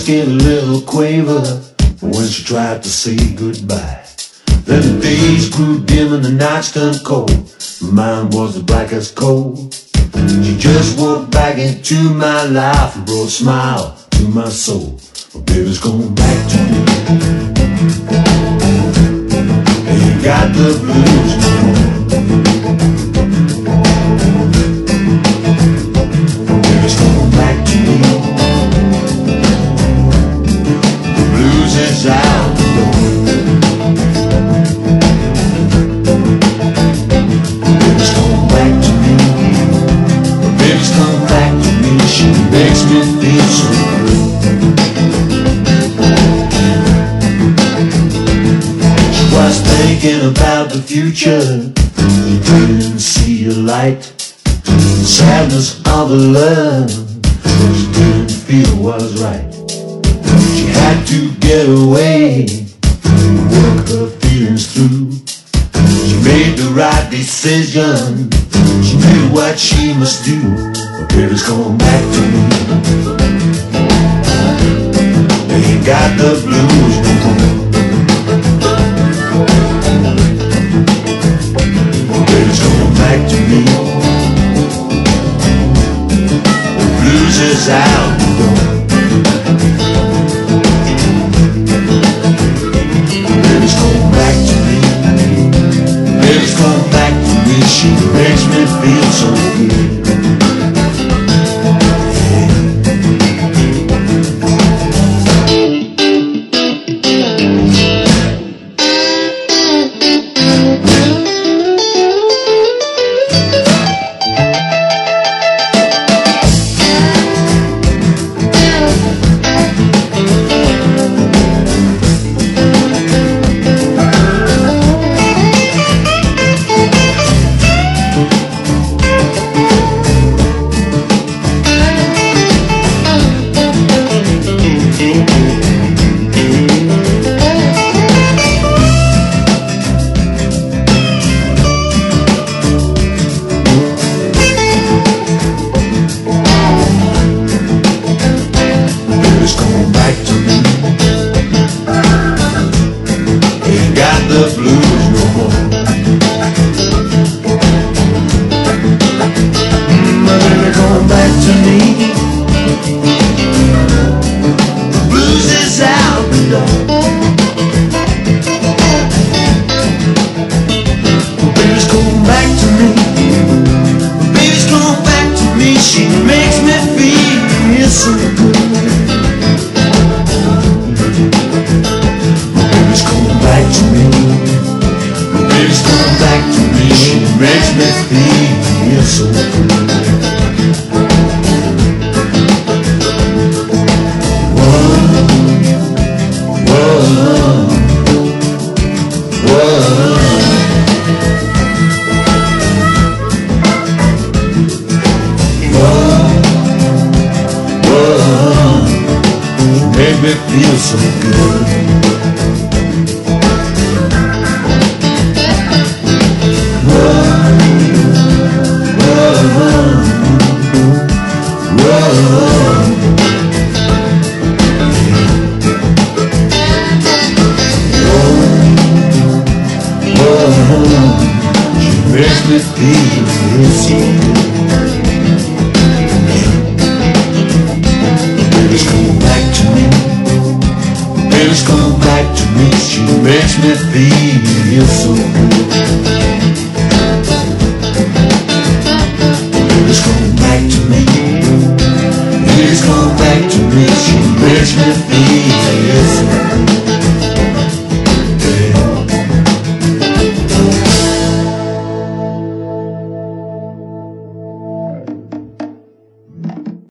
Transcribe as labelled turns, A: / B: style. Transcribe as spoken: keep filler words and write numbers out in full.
A: voice gave a little quaver when she tried to say goodbye. Then the days grew dim and the nights turned cold. Mine was the black as coal. She just walked back into my life and brought a smile to my soul. But baby's coming back to me. Ain't got the blues no more. Baby's coming back to me. The blues is out the door. Baby's coming back to me. Baby's coming back to me. She makes me feel so good. She was thinking about the future. She didn't see a light. The sadness of the love she didn't feel was right. She had to get away, work her feelings through. She made the right decision. She knew what she must do. But baby's coming back to me. They ain't got the blues no more. But baby's coming back to me. The blues is out the door. Baby's coming back to me. Baby's coming back to me. She makes me feel so good. The blues no more. My baby coming back to me. The blues is out the door. My baby's coming back to me. My baby's coming back to me. She makes me feel so good. My baby's coming back to me. Baby's coming back to me. She makes me feel so good. Whoa, whoa, whoa. Whoa, whoa. She made me feel so good. Makes me feel so good. Baby's coming back to me. Baby's coming back to me. She makes me feel so good. Baby's coming back to me. Baby's coming back to me. She makes me feel